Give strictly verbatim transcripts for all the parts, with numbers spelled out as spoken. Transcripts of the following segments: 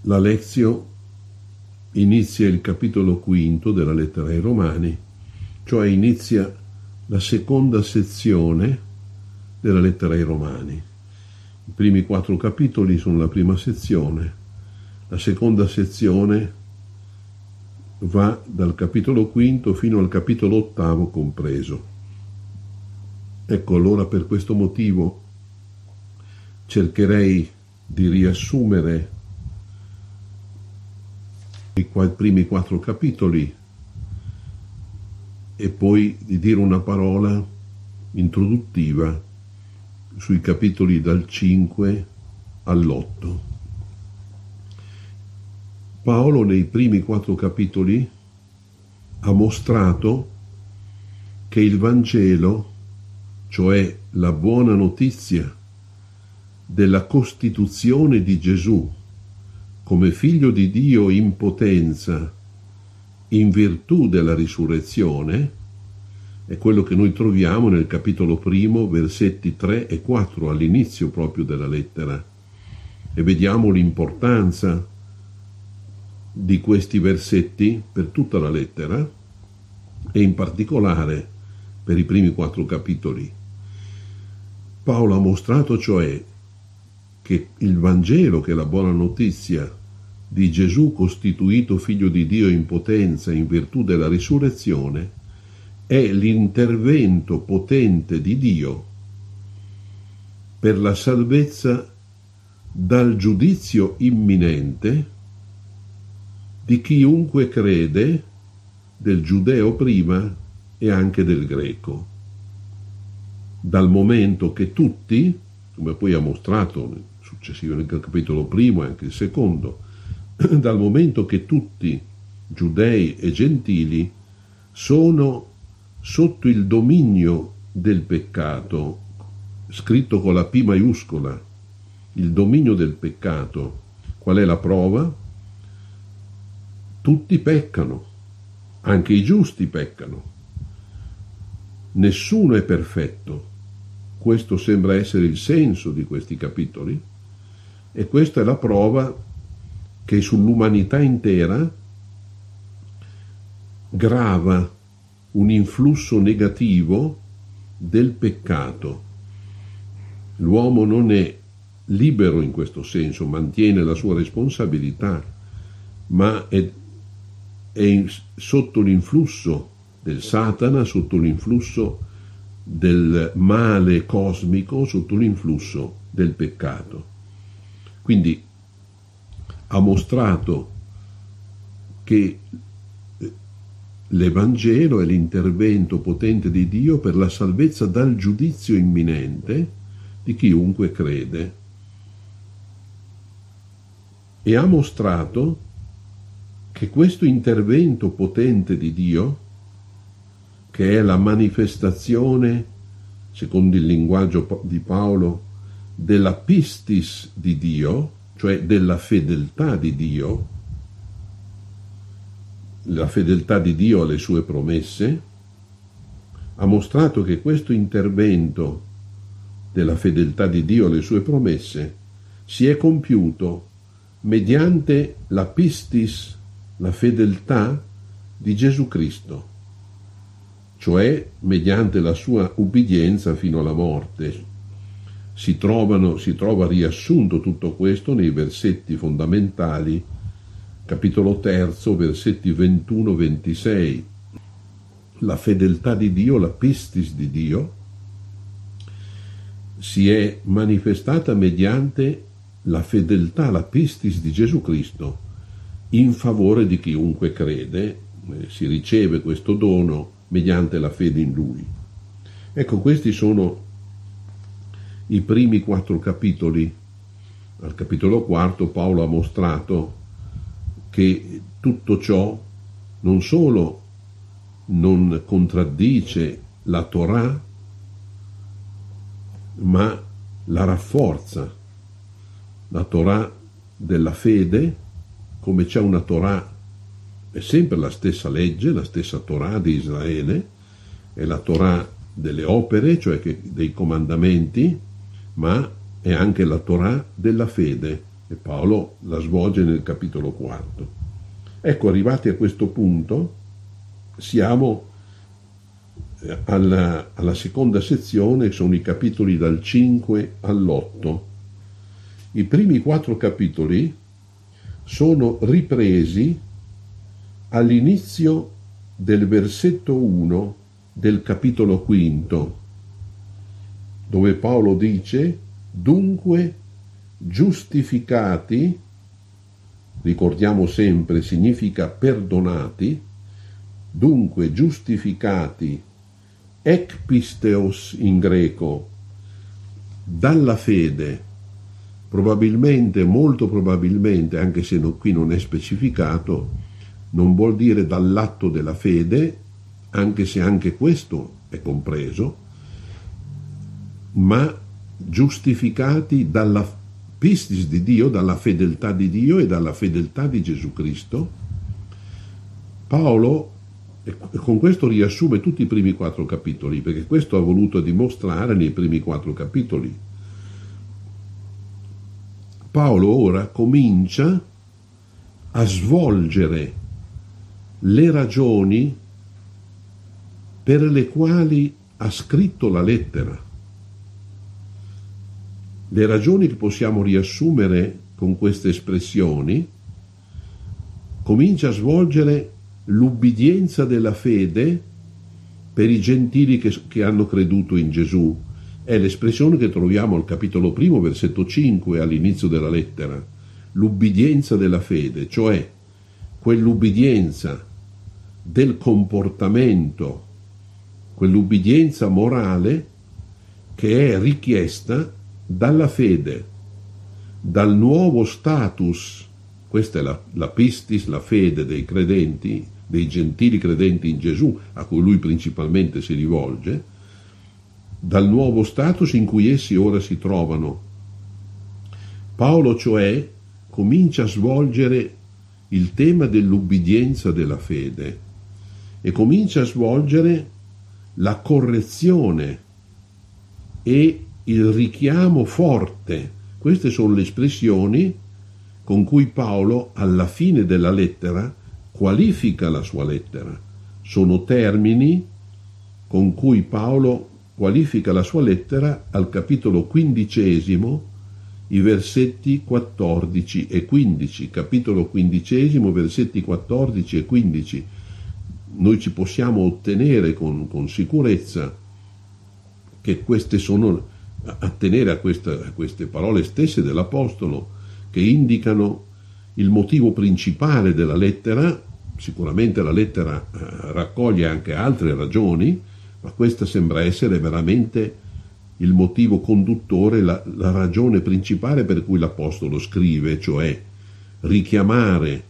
la Lectio inizia il capitolo quinto della lettera ai Romani, cioè inizia la seconda sezione della lettera ai Romani. I primi quattro capitoli sono la prima sezione, la seconda sezione va dal capitolo quinto fino al capitolo ottavo compreso. Ecco, allora per questo motivo cercherei di riassumere i primi quattro capitoli e poi di dire una parola introduttiva sui capitoli dal cinque all'otto. Paolo nei primi quattro capitoli ha mostrato che il Vangelo, cioè la buona notizia della costituzione di Gesù come figlio di Dio in potenza in virtù della risurrezione, è quello che noi troviamo nel capitolo primo, versetti tre e quattro, all'inizio proprio della lettera, e vediamo l'importanza di questi versetti per tutta la lettera e in particolare per i primi quattro capitoli. Paolo ha mostrato cioè che il Vangelo, che è la buona notizia di Gesù costituito figlio di Dio in potenza in virtù della risurrezione, è l'intervento potente di Dio per la salvezza dal giudizio imminente di chiunque crede, del giudeo prima e anche del greco, dal momento che tutti, come poi ha mostrato successivamente nel capitolo primo e anche il secondo, dal momento che tutti, giudei e gentili, sono sotto il dominio del peccato, scritto con la P maiuscola, il dominio del peccato. Qual è la prova? Tutti peccano, anche i giusti peccano. Nessuno è perfetto. Questo sembra essere il senso di questi capitoli, e questa è la prova che sull'umanità intera grava un influsso negativo del peccato. L'uomo non è libero in questo senso, mantiene la sua responsabilità, ma è, è in, sotto l'influsso del Satana, sotto l'influsso del male cosmico, sotto l'influsso del peccato. Quindi ha mostrato che l'Evangelo è l'intervento potente di Dio per la salvezza dal giudizio imminente di chiunque crede, e ha mostrato che questo intervento potente di Dio, che è la manifestazione, secondo il linguaggio di Paolo, della pistis di Dio, cioè della fedeltà di Dio, la fedeltà di Dio alle sue promesse, ha mostrato che questo intervento della fedeltà di Dio alle sue promesse si è compiuto mediante la pistis, la fedeltà di Gesù Cristo, cioè mediante la sua ubbidienza fino alla morte. Si trovano, si trova riassunto tutto questo nei versetti fondamentali, capitolo terzo, versetti ventuno ventisei. La fedeltà di Dio, la pistis di Dio, si è manifestata mediante la fedeltà, la pistis di Gesù Cristo in favore di chiunque crede. Eh, si riceve questo dono mediante la fede in Lui. Ecco, questi sono i primi quattro capitoli. Al capitolo quarto Paolo ha mostrato che tutto ciò non solo non contraddice la Torah, ma la rafforza. La Torah della fede, come c'è una Torah, è sempre la stessa legge, la stessa Torah di Israele, è la Torah delle opere, cioè che, dei comandamenti, ma è anche la Torah della fede, e Paolo la svolge nel capitolo quarto. Ecco, arrivati a questo punto, siamo alla, alla seconda sezione, sono i capitoli dal cinque all'otto. I primi quattro capitoli sono ripresi all'inizio del versetto uno del capitolo quinto, dove Paolo dice: dunque giustificati, ricordiamo sempre, significa perdonati, dunque giustificati, ekpisteos in greco, dalla fede, probabilmente, molto probabilmente, anche se no, qui non è specificato, non vuol dire dall'atto della fede, anche se anche questo è compreso, ma giustificati dalla pistis di Dio, dalla fedeltà di Dio e dalla fedeltà di Gesù Cristo. Paolo, e con questo riassume tutti i primi quattro capitoli, perché questo ha voluto dimostrare nei primi quattro capitoli. Paolo ora comincia a svolgere le ragioni per le quali ha scritto la lettera. Le ragioni che possiamo riassumere con queste espressioni: comincia a svolgere l'ubbidienza della fede per i gentili che, che hanno creduto in Gesù. È l'espressione che troviamo al capitolo primo, versetto cinque, all'inizio della lettera. L'ubbidienza della fede, cioè quell'ubbidienza del comportamento, quell'ubbidienza morale che è richiesta dalla fede, dal nuovo status. Questa è la, la pistis, la fede dei credenti, dei gentili credenti in Gesù, a cui lui principalmente si rivolge, dal nuovo status in cui essi ora si trovano. Paolo, cioè, comincia a svolgere il tema dell'ubbidienza della fede e comincia a svolgere la correzione e il richiamo forte. Queste sono le espressioni con cui Paolo alla fine della lettera qualifica la sua lettera. Sono termini con cui Paolo qualifica la sua lettera al capitolo quindicesimo, i versetti quattordici e quindici. Capitolo quindicesimo, versetti quattordici e quindici. Noi ci possiamo ottenere con, con sicurezza che queste sono, attenere a, questa, a queste parole stesse dell'Apostolo, che indicano il motivo principale della lettera. Sicuramente la lettera eh, raccoglie anche altre ragioni, ma questa sembra essere veramente il motivo conduttore, la, la ragione principale per cui l'Apostolo scrive, cioè richiamare,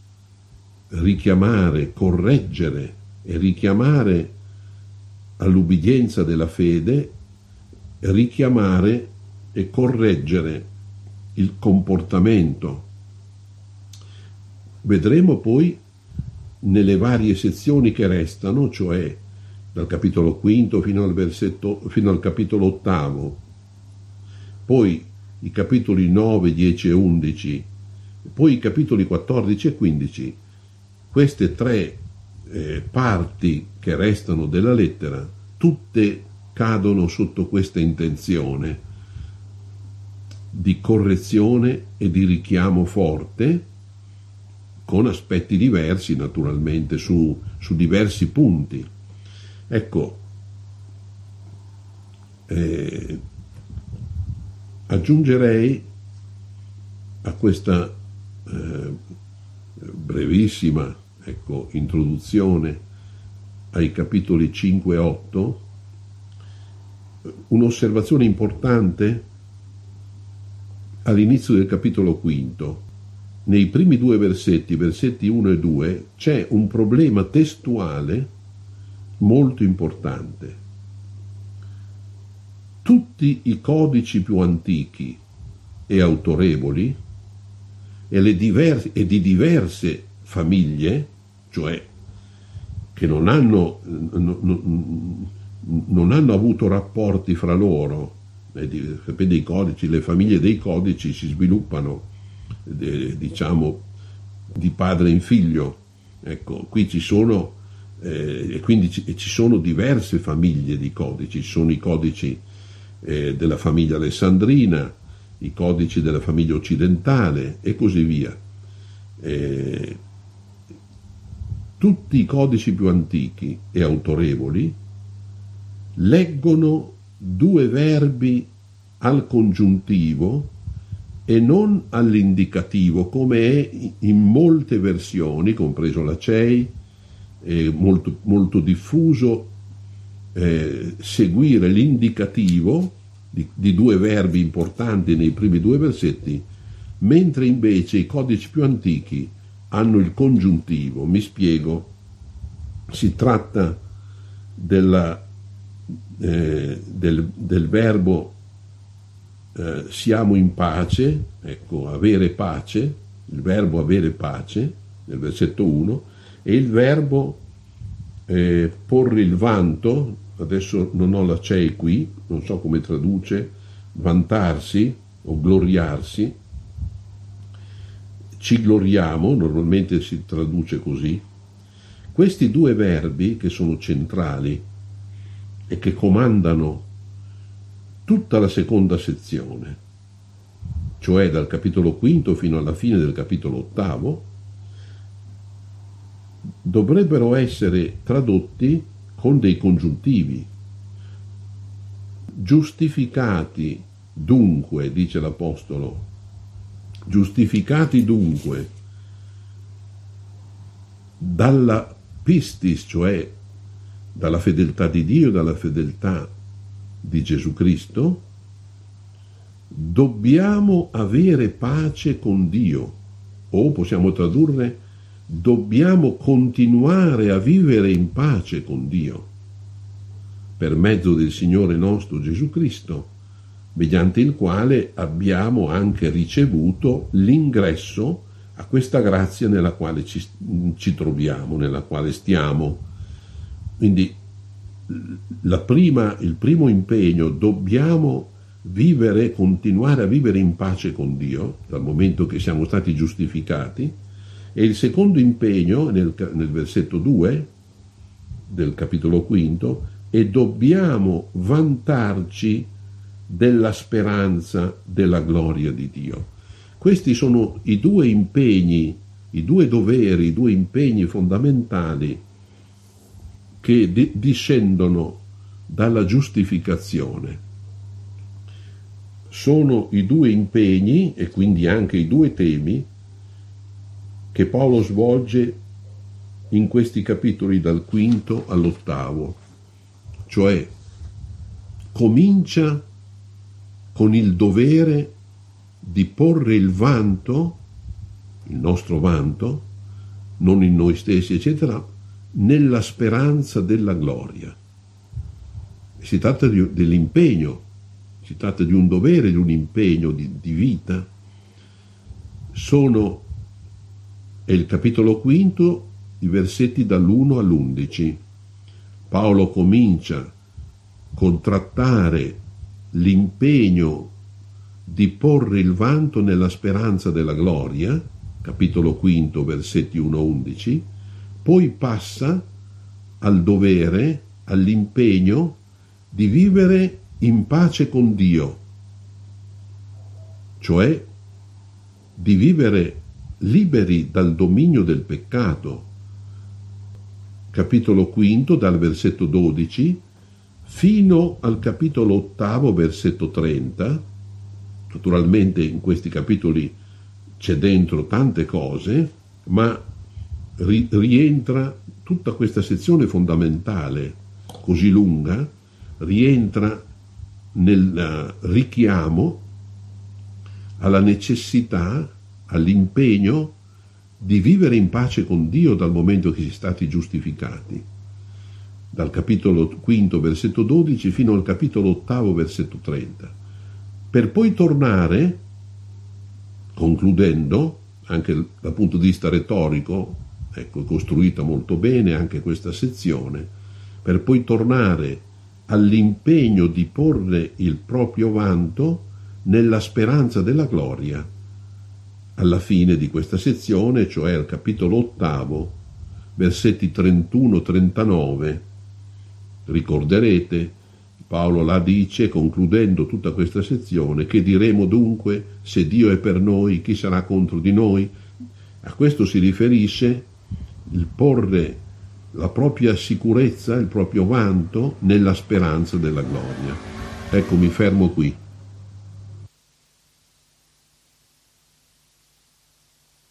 richiamare, correggere e richiamare all'ubbidienza della fede, richiamare e correggere il comportamento. Vedremo poi nelle varie sezioni che restano, cioè dal capitolo quinto fino al versetto, fino al capitolo ottavo, poi i capitoli nove, dieci e undici, poi i capitoli quattordici e quindici. Queste tre eh, parti che restano della lettera, tutte cadono sotto questa intenzione di correzione e di richiamo forte, con aspetti diversi naturalmente su, su diversi punti. Ecco, eh, aggiungerei a questa eh, brevissima ecco, introduzione ai capitoli cinque e otto un'osservazione importante all'inizio del capitolo quinto. Nei primi due versetti, versetti uno e due, c'è un problema testuale molto importante. Tutti i codici più antichi e autorevoli e, le diverse, e di diverse famiglie, cioè che non hanno, non, non hanno avuto rapporti fra loro, sapete, i codici, le famiglie dei codici si sviluppano eh, diciamo, di padre in figlio. Ecco, qui ci sono, eh, e quindi ci, e ci sono diverse famiglie di codici, ci sono i codici eh, della famiglia alessandrina, i codici della famiglia occidentale e così via. Eh, tutti i codici più antichi e autorevoli leggono due verbi al congiuntivo e non all'indicativo, come è in molte versioni, compreso la C E I, è molto, molto diffuso eh, seguire l'indicativo di, di due verbi importanti nei primi due versetti, mentre invece i codici più antichi hanno il congiuntivo. Mi spiego, si tratta della, eh, del, del verbo Eh, siamo in pace, ecco, avere pace, il verbo avere pace, nel versetto uno, e il verbo eh, porre il vanto, adesso non ho la C E I qui, non so come traduce, vantarsi o gloriarsi, ci gloriamo, normalmente si traduce così. Questi due verbi che sono centrali e che comandano tutta la seconda sezione, cioè dal capitolo quinto fino alla fine del capitolo ottavo, dovrebbero essere tradotti con dei congiuntivi. Giustificati dunque, dice l'Apostolo, giustificati dunque dalla pistis, cioè dalla fedeltà di Dio, dalla fedeltà di Gesù Cristo, dobbiamo avere pace con Dio, o possiamo tradurre dobbiamo continuare a vivere in pace con Dio per mezzo del Signore nostro Gesù Cristo, mediante il quale abbiamo anche ricevuto l'ingresso a questa grazia nella quale ci, ci troviamo, nella quale stiamo. Quindi La prima, il primo impegno, dobbiamo vivere, continuare a vivere in pace con Dio dal momento che siamo stati giustificati, e il secondo impegno nel, nel versetto due del capitolo quinto, e dobbiamo vantarci della speranza della gloria di Dio. Questi sono i due impegni, i due doveri, i due impegni fondamentali che di- discendono dalla giustificazione. Sono i due impegni e quindi anche i due temi che Paolo svolge in questi capitoli dal quinto all'ottavo, cioè comincia con il dovere di porre il vanto, il nostro vanto, non in noi stessi, eccetera, nella speranza della gloria. Si tratta di, dell'impegno, si tratta di un dovere, di un impegno di, di vita. Sono, è il capitolo quinto, i versetti dall'uno all'undici. Paolo comincia con trattare l'impegno di porre il vanto nella speranza della gloria, capitolo quinto, versetti uno a undici, poi passa al dovere, all'impegno di vivere in pace con Dio, cioè di vivere liberi dal dominio del peccato. Capitolo quinto, dal versetto dodici fino al capitolo ottavo, versetto trenta. Naturalmente in questi capitoli c'è dentro tante cose, ma ri- rientra tutta questa sezione fondamentale, così lunga, rientra nel richiamo alla necessità, all'impegno di vivere in pace con Dio dal momento che si è stati giustificati, dal capitolo quinto, versetto dodici, fino al capitolo ottavo, versetto trenta, per poi tornare, concludendo, anche dal punto di vista retorico, ecco, è costruita molto bene anche questa sezione, per poi tornare all'impegno di porre il proprio vanto nella speranza della gloria, alla fine di questa sezione, cioè al capitolo ottavo, versetti trentuno trentanove. Ricorderete, Paolo la dice, concludendo tutta questa sezione: che diremo dunque? Se Dio è per noi, chi sarà contro di noi? A questo si riferisce il porre la propria sicurezza, il proprio vanto nella speranza della gloria. Ecco, mi fermo qui.